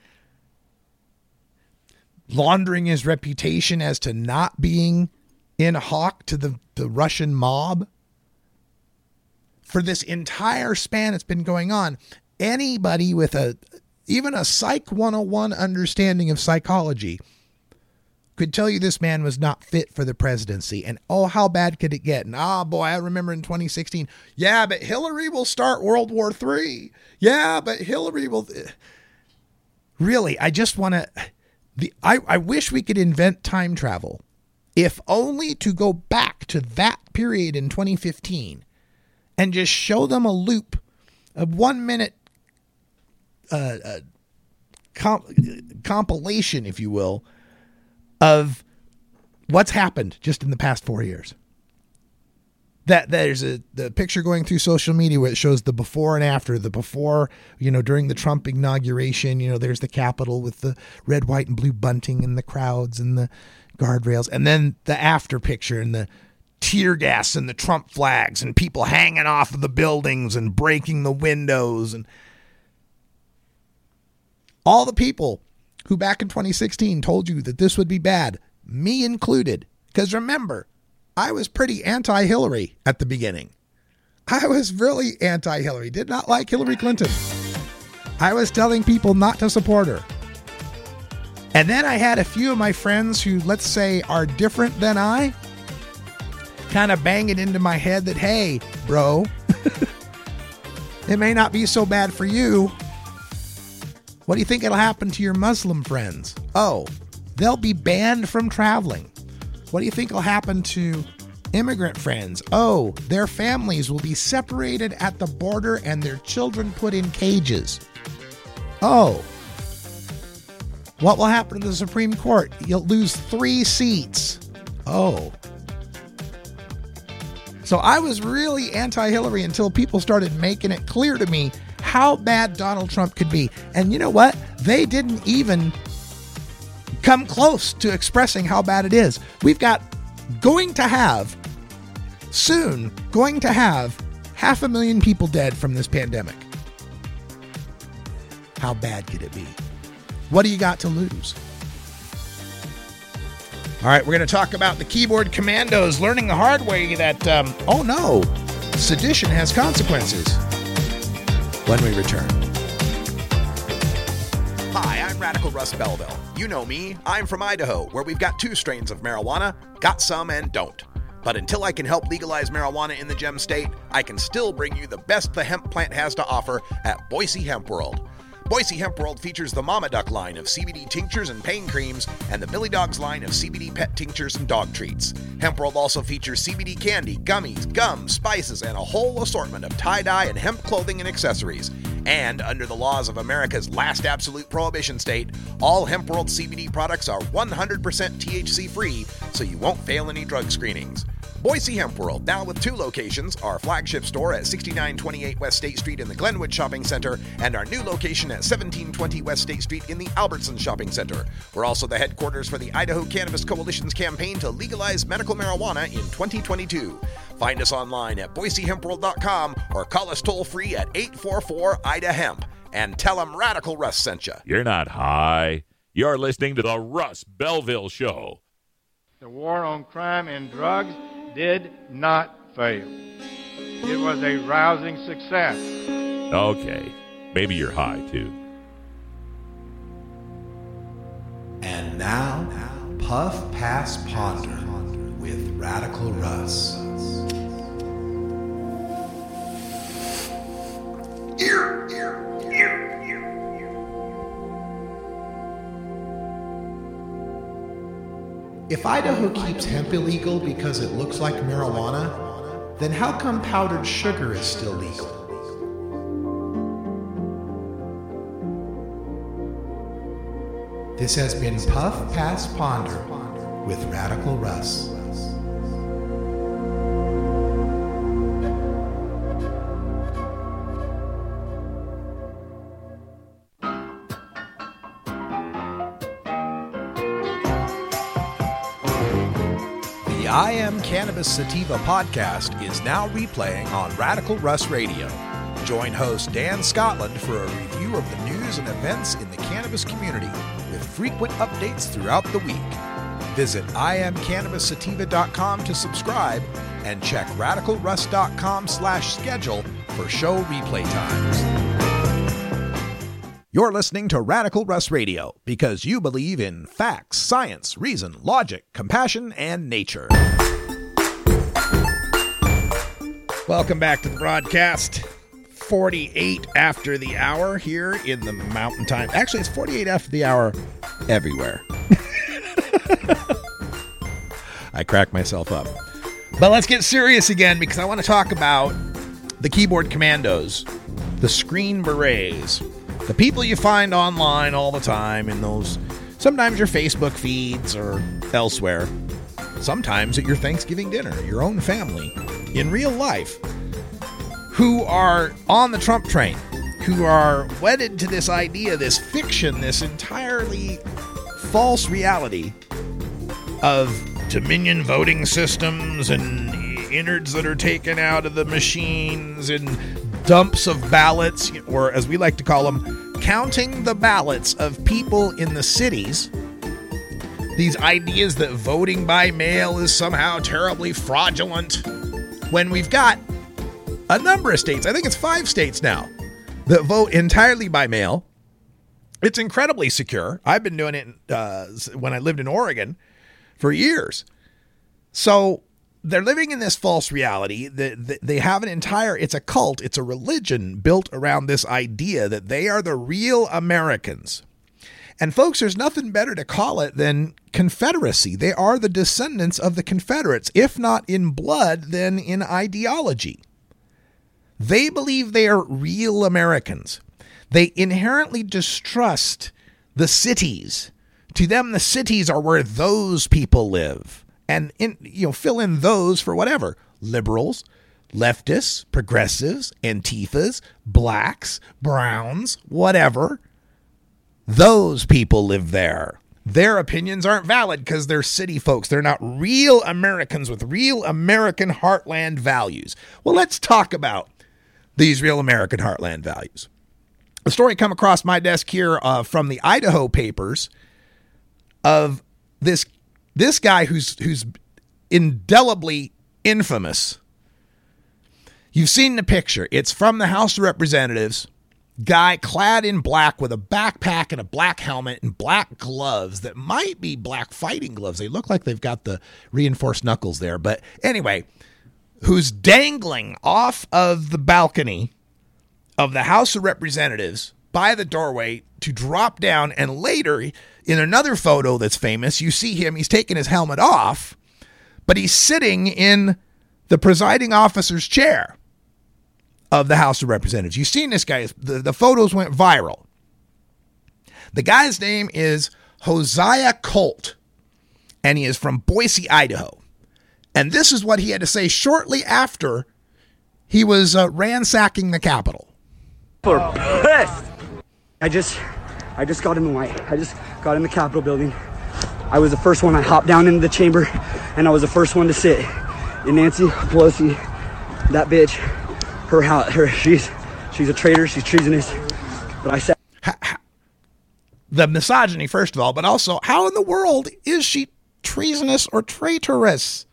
Laundering his reputation as to not being in hock to the, the Russian mob. For this entire span it's been going on, anybody with a even a Psych one oh one understanding of psychology could tell you this man was not fit for the presidency. And oh, how bad could it get? And ah, oh, boy, I remember in twenty sixteen, yeah, but Hillary will start World War Three. Yeah, but Hillary will... Really, I just want to... The I, I wish we could invent time travel, if only to go back to that period in twenty fifteen and just show them a loop, a one minute uh, uh, comp- compilation, if you will, of what's happened just in the past four years. That there's a the picture going through social media where it shows the before and after. The before, you know, during the Trump inauguration, you know, there's the Capitol with the red, white, and blue bunting and the crowds and the guardrails. And then the after picture and the tear gas and the Trump flags and people hanging off of the buildings and breaking the windows. And all the people who back in twenty sixteen told you that this would be bad, me included. Because remember, I was pretty anti-Hillary at the beginning. I was really anti-Hillary. Did not like Hillary Clinton. I was telling people not to support her. And then I had a few of my friends who, let's say, are different than I, kind of bang it into my head that, hey, bro, it may not be so bad for you. What do you think it'll happen to your Muslim friends? Oh, they'll be banned from traveling. What do you think will happen to immigrant friends? Oh, their families will be separated at the border and their children put in cages. Oh, what will happen to the Supreme Court? You'll lose three seats. Oh. So I was really anti-Hillary until people started making it clear to me how bad Donald Trump could be. And you know what? They didn't even come close to expressing how bad it is. We've got going to have, soon, going to have half a million people dead from this pandemic. How bad could it be? What do you got to lose? All right, we're going to talk about the keyboard commandos learning the hard way that, um, oh no, sedition has consequences. When we return. Hi, I'm Radical Russ Belville. You know me, I'm from Idaho, where we've got two strains of marijuana, got some and don't. But until I can help legalize marijuana in the Gem State, I can still bring you the best the hemp plant has to offer at Boise Hemp World. Boise Hemp World features the Mama Duck line of C B D tinctures and pain creams and the Billy Dogs line of C B D pet tinctures and dog treats. Hemp World also features C B D candy, gummies, gum, spices, and a whole assortment of tie-dye and hemp clothing and accessories. And under the laws of America's last absolute prohibition state, all Hemp World C B D products are one hundred percent T H C free, so you won't fail any drug screenings. Boise Hemp World, now with two locations, our flagship store at sixty-nine twenty-eight West State Street in the Glenwood Shopping Center, and our new location at seventeen twenty West State Street in the Albertson Shopping Center. We're also the headquarters for the Idaho Cannabis Coalition's campaign to legalize medical marijuana in twenty twenty-two. Find us online at boise hemp world dot com or call us toll-free at eight four four I D A hemp and tell them Radical Russ sent you. You're not high. You're listening to the Russ Belville Show. The war on crime and drugs did not fail. It was a rousing success. Okay, maybe you're high too. And now, Puff Pass Ponder with Radical Russ. Ear, ear, ear, ear. If Idaho keeps hemp illegal because it looks like marijuana, then how come powdered sugar is still legal? This has been Puff Pass Ponder with Radical Russ. I Am Cannabis Sativa podcast is now replaying on Radical Russ Radio. Join host Dan Scotland for a review of the news and events in the cannabis community with frequent updates throughout the week. Visit I am cannabis sativa dot com to subscribe and check radical russ dot com slash schedule for show replay times. You're listening to Radical Russ Radio because you believe in facts, science, reason, logic, compassion, and nature. Welcome back to the broadcast. forty-eight after the hour here in the Mountain Time. Actually, it's forty-eight after the hour everywhere. I crack myself up. But let's get serious again because I want to talk about the keyboard commandos, the screen berets. The people you find online all the time in those, sometimes your Facebook feeds or elsewhere, sometimes at your Thanksgiving dinner, your own family, in real life, who are on the Trump train, who are wedded to this idea, this fiction, this entirely false reality of Dominion voting systems and innards that are taken out of the machines and dumps of ballots, or as we like to call them, counting the ballots of people in the cities. These ideas that voting by mail is somehow terribly fraudulent, when we've got a number of states, I think it's five states now, that vote entirely by mail. It's incredibly secure. I've been doing it uh, when I lived in Oregon for years. So they're living in this false reality. They have an entire, it's a cult, it's a religion built around this idea that they are the real Americans. And folks, there's nothing better to call it than Confederacy. They are the descendants of the Confederates, if not in blood, then in ideology. They believe they are real Americans. They inherently distrust the cities. To them, the cities are where those people live. And in, you know, fill in those for whatever. Liberals, leftists, progressives, Antifas, blacks, browns, whatever. Those people live there. their opinions aren't valid because they're city folks. They're not real Americans with real American heartland values. Well, let's talk about these real American heartland values. A story come across my desk here uh, from the Idaho papers of this this guy who's who's indelibly infamous. You've seen the picture. It's from the House of Representatives. Guy clad in black with a backpack and a black helmet and black gloves that might be black fighting gloves. They look like they've got the reinforced knuckles there. But anyway, who's dangling off of the balcony of the House of Representatives by the doorway to drop down. And later, in another photo that's famous, you see him, he's taking his helmet off, but he's sitting in the presiding officer's chair of the House of Representatives. You've seen this guy. The, the photos went viral. The guy's name is Hosea Colt, and he is from Boise, Idaho. And this is what he had to say shortly after he was uh, ransacking the Capitol. We're pissed. I just, I just got in the white. I just got in the Capitol building. I was the first one. I hopped down into the chamber, and I was the first one to sit. And Nancy Pelosi, that bitch, her how her she's she's a traitor. She's treasonous. But I said the misogyny first of all, but also how in the world is she treasonous or traitorous?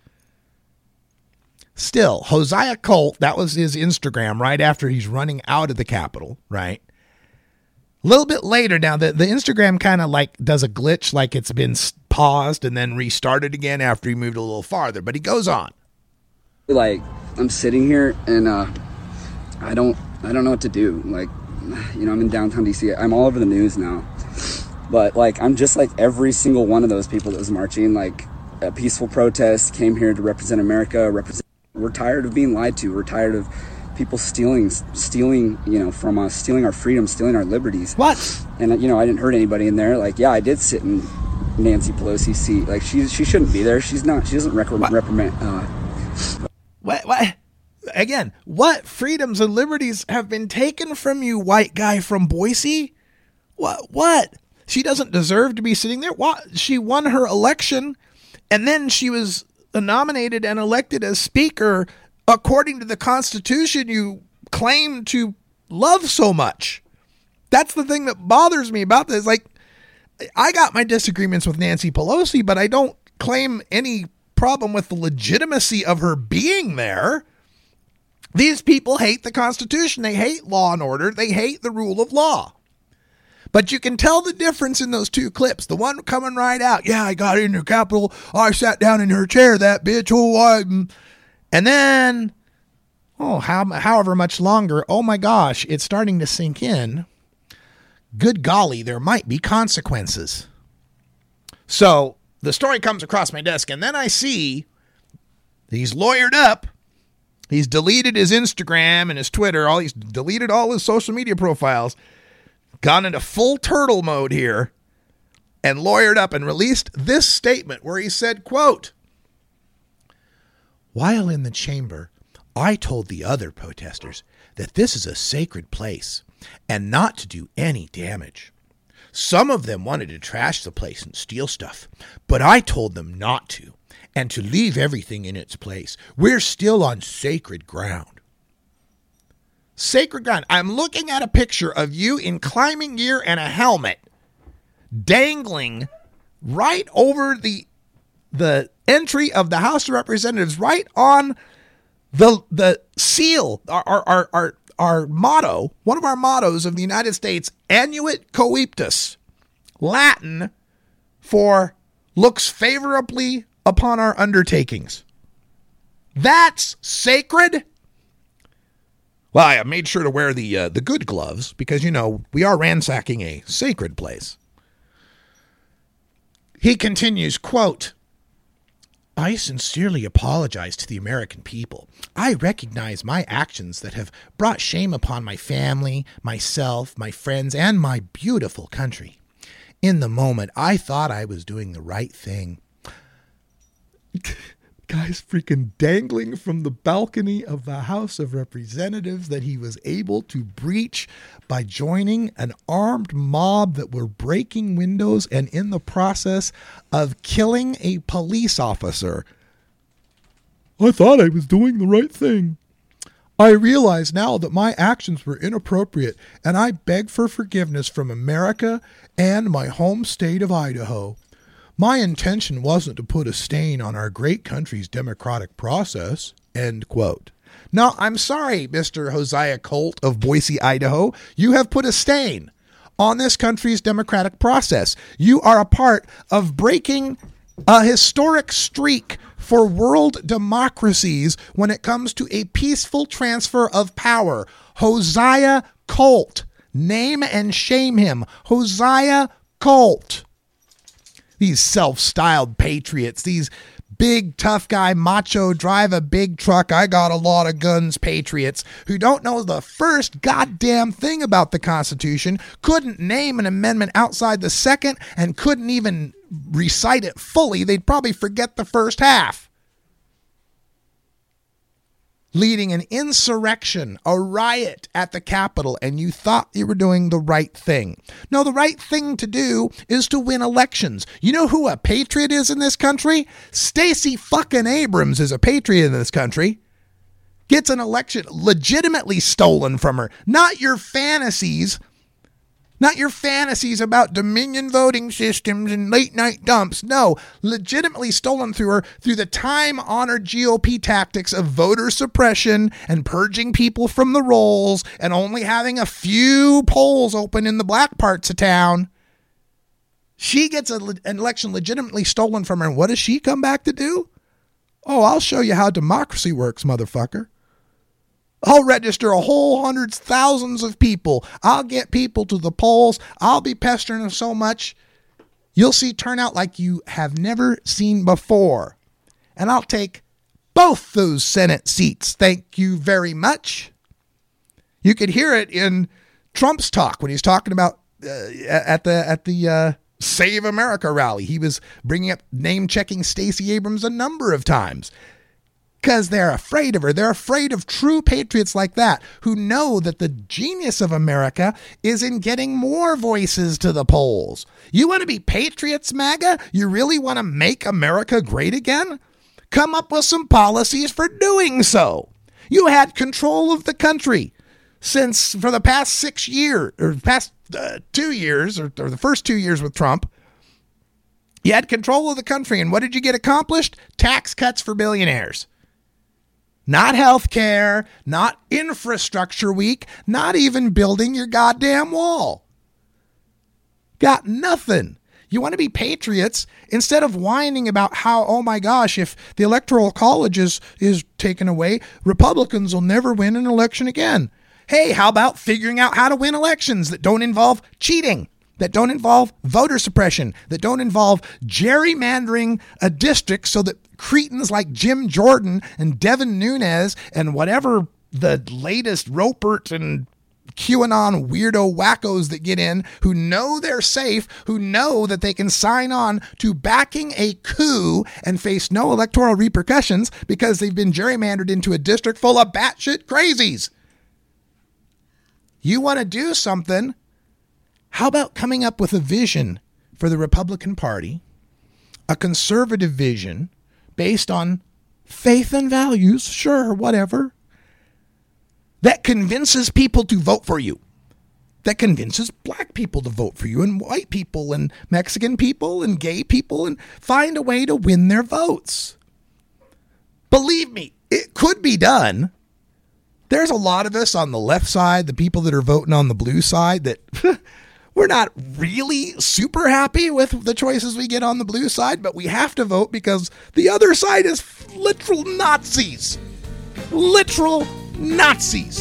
Still, Hosea Colt, that was his Instagram right after he's running out of the Capitol, right? A little bit later now, the, the Instagram kind of like does a glitch, like it's been paused and then restarted again after he moved a little farther, but he goes on. Like, I'm sitting here and uh, I don't I don't know what to do. Like, you know, I'm in downtown D C. I'm all over the news now. But, like, I'm just like every single one of those people that was marching, like a peaceful protest, came here to represent America, represent. We're tired of being lied to. We're tired of people stealing, stealing, you know, from us, stealing our freedom, stealing our liberties. What? And, you know, I didn't hurt anybody in there. Like, yeah, I did sit in Nancy Pelosi's seat. Like, she, she shouldn't be there. She's not, she doesn't rec- reprimand. Uh, what, what? Again, what freedoms and liberties have been taken from you, white guy from Boise? What? What? She doesn't deserve to be sitting there? What? She won her election, and then she was nominated and elected as speaker according to the Constitution you claim to love so much. That's the thing that bothers me about this. Like, I got my disagreements with Nancy Pelosi, but I don't claim any problem with the legitimacy of her being there. These people hate the Constitution. They hate law and order. They hate the rule of law. But you can tell the difference in those two clips. The one coming right out, yeah, I got in the Capitol. I sat down in her chair, that bitch. Oh, I... And then, oh, how, however much longer, oh my gosh, it's starting to sink in. Good golly, there might be consequences. So the story comes across my desk, and then I see he's lawyered up. He's deleted his Instagram and his Twitter. All He's deleted all his social media profiles. Gone into full turtle mode here and lawyered up and released this statement where he said, quote, "While in the chamber, I told the other protesters that this is a sacred place and not to do any damage. Some of them wanted to trash the place and steal stuff, but I told them not to and to leave everything in its place. We're still on sacred ground." Sacred ground. I'm looking at a picture of you in climbing gear and a helmet dangling right over the the entry of the House of Representatives, right on the the seal, our our our, our motto, one of our mottos of the United States, Annuit Coeptus, Latin for looks favorably upon our undertakings. That's sacred. Well, I made sure to wear the uh, the good gloves because, you know, we are ransacking a sacred place. He continues, quote, "I sincerely apologize to the American people. I recognize my actions that have brought shame upon my family, myself, my friends, and my beautiful country. In the moment, I thought I was doing the right thing." Guy's freaking dangling from the balcony of the House of Representatives that he was able to breach by joining an armed mob that were breaking windows and in the process of killing a police officer. I thought I was doing the right thing. I realize now that my actions were inappropriate, and I beg for forgiveness from America and my home state of Idaho. My intention wasn't to put a stain on our great country's democratic process, end quote. No, I'm sorry, Mister Hosea Colt of Boise, Idaho. You have put a stain on this country's democratic process. You are a part of breaking a historic streak for world democracies when it comes to a peaceful transfer of power. Hosea Colt. Name and shame him. Hosea Colt. These self-styled patriots, these big, tough guy, macho, drive a big truck, I got a lot of guns patriots who don't know the first goddamn thing about the Constitution, couldn't name an amendment outside the second, and couldn't even recite it fully. They'd probably forget the first half. Leading an insurrection, a riot at the Capitol, and you thought you were doing the right thing. No, the right thing to do is to win elections. You know who a patriot is in this country? Stacey fucking Abrams is a patriot in this country. Gets an election legitimately stolen from her. Not your fantasies. Not your fantasies about Dominion voting systems and late night dumps. No, legitimately stolen through her through the time-honored G O P tactics of voter suppression and purging people from the rolls and only having a few polls open in the black parts of town. She gets a, an election legitimately stolen from her. And what does she come back to do? Oh, I'll show you how democracy works, motherfucker. I'll register a whole hundreds, thousands of people. I'll get people to the polls. I'll be pestering them so much. You'll see turnout like you have never seen before. And I'll take both those Senate seats. Thank you very much. You could hear it in Trump's talk when he's talking about uh, at the at the uh, Save America rally. He was bringing up name-checking Stacey Abrams a number of times. Because they're afraid of her. They're afraid of true patriots like that who know that the genius of America is in getting more voices to the polls. You want to be patriots, MAGA? You really want to make America great again? Come up with some policies for doing so. You had control of the country since for the past six years, or past uh, two years, or, or the first two years with Trump. You had control of the country, and what did you get accomplished? Tax cuts for billionaires. Not health care, not infrastructure week, not even building your goddamn wall. Got nothing. You want to be patriots instead of whining about how, oh my gosh, if the Electoral College is, is taken away, Republicans will never win an election again. Hey, how about figuring out how to win elections that don't involve cheating, that don't involve voter suppression, that don't involve gerrymandering a district so that cretins like Jim Jordan and Devin Nunes and whatever the latest Ropert and QAnon weirdo wackos that get in who know they're safe, who know that they can sign on to backing a coup and face no electoral repercussions because they've been gerrymandered into a district full of batshit crazies. You want to do something? How about coming up with a vision for the Republican Party, a conservative vision based on faith and values, sure, whatever, that convinces people to vote for you, that convinces black people to vote for you, and white people, and Mexican people, and gay people, and find a way to win their votes. Believe me, it could be done. There's a lot of us on the left side, the people that are voting on the blue side, that we're not really super happy with the choices we get on the blue side, but we have to vote because the other side is literal Nazis. Literal Nazis.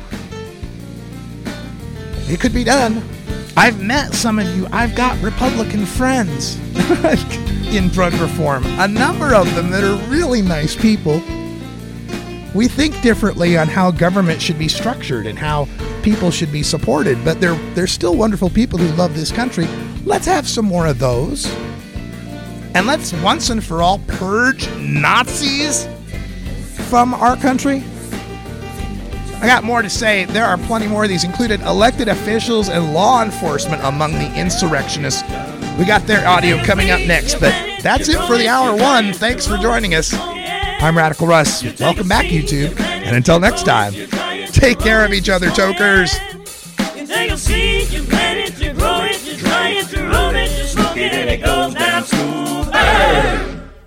It could be done. I've met some of you. I've got Republican friends in drug reform. A number of them that are really nice people. We think differently on how government should be structured and how people should be supported, but they're they're still wonderful people who love this country. Let's have some more of those. And let's once and for all purge Nazis from our country. I got more to say. There are plenty more of these, included elected officials and law enforcement among the insurrectionists. We got their audio coming up next, but that's it for the hour one. Thanks for joining us. I'm Radical Russ. Welcome back, YouTube. And until next time, take care of each other, tokers. Until you see, you plant it, you grow it, you dry it, you roll it, you smoke it, and it goes down smooth. Hey!